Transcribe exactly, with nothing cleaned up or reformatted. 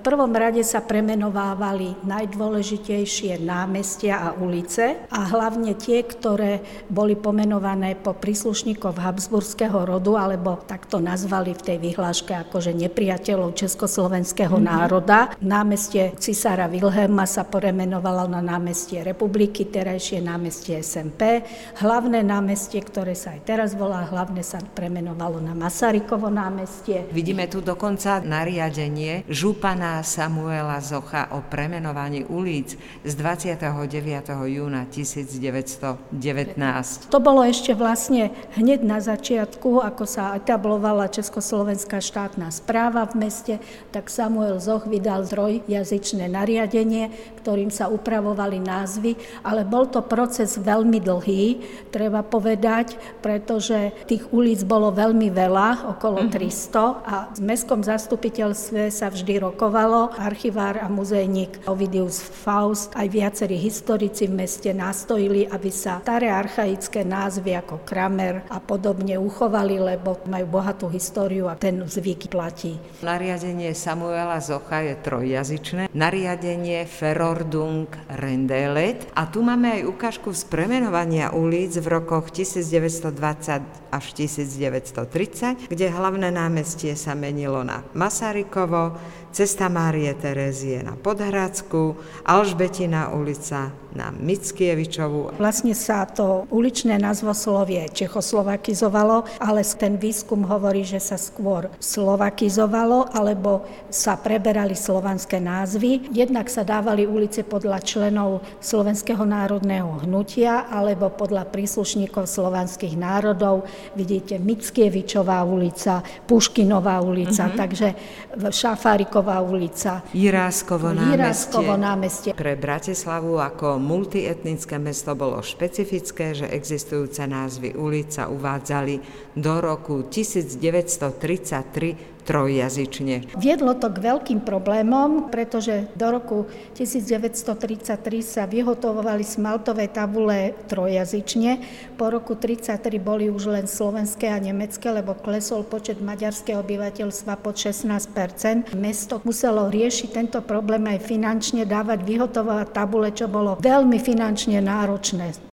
prvom rade sa premenovávali najdôležitejšie námestia a ulice a hlavne tie, ktoré boli pomenované po príslušníkov habsburského rodu, alebo tak to nazvali v tej vyhláške akože nepriateľov československého mm-hmm. národa. Námestie cisára Vilhelma sa premenovalo na námestie Republiky, terajšie námestie es em pé. Hlavné námestie, ktoré sa aj teraz volá, hlavne sa premenovalo na Masarykovo námestie. Vidíme tu dokonca nariadenie župana Samuela Zocha o premenovaní ulic z dvadsiateho deviateho júna tisícdeväťstodevätnásť. To bolo ešte vlastne hneď na začiatku, ako sa etablovala Československá štátna správa v meste, tak Samuel Zoch vydal trojjazyčné nariadenie, ktorým sa upravovali názvy, ale bol to proces veľmi dlhý, treba povedať, pretože tých ulic bolo veľmi veľa, okolo tristo, a v mestskom zastupiteľstve sa vždy rokovalo. Archivár a muzejník Ovidius Faust, aj viacerí historici v meste nastojili, aby sa staré archaické názvy ako Kramer a podobne uchovali, lebo majú bohatú históriu a ten zvyk platí. Nariadenie Samuela Zocha je trojjazyčné. Nariadenie Verordnung Rendelet. A tu máme aj ukážku z premenovania ulic v rokoch tisícdeväťstodvadsať až tisícdeväťstotridsať, kde hlavné námestie sa menilo na Masarykovo, Cesta Márie Terézie na Podhradskú, Alžbetina ulica na Mickiewiczovu. Vlastne sa to uličné názvoslovie čechoslovakizovalo, ale ten výskum hovorí, že sa skôr slovakizovalo, alebo sa preberali slovanské názvy. Jednak sa dávali ulice podľa členov Slovenského národného hnutia, alebo podľa príslušníkov slovanských národov. Vidíte, Mickiewiczowa ulica, Puškinová ulica, mm-hmm. takže Šafáriková ulica, Jiráskovo námestie. Jiráskovo námestie. Pre Bratislavu ako multietnické mesto bolo špecifické, že existujúce názvy ulic sa uvádzali do roku tisícdeväťstotridsaťtri trojjazyčne. Viedlo to k veľkým problémom, pretože do roku tisícdeväťstotridsaťtri sa vyhotovovali smaltové tabule trojjazyčne. Po roku tridsaťtri boli už len slovenské a nemecké, lebo klesol počet maďarského obyvateľstva pod šestnásť percent. Mesto muselo riešiť tento problém aj finančne, dávať vyhotovovať tabule, čo bolo veľmi finančne náročné.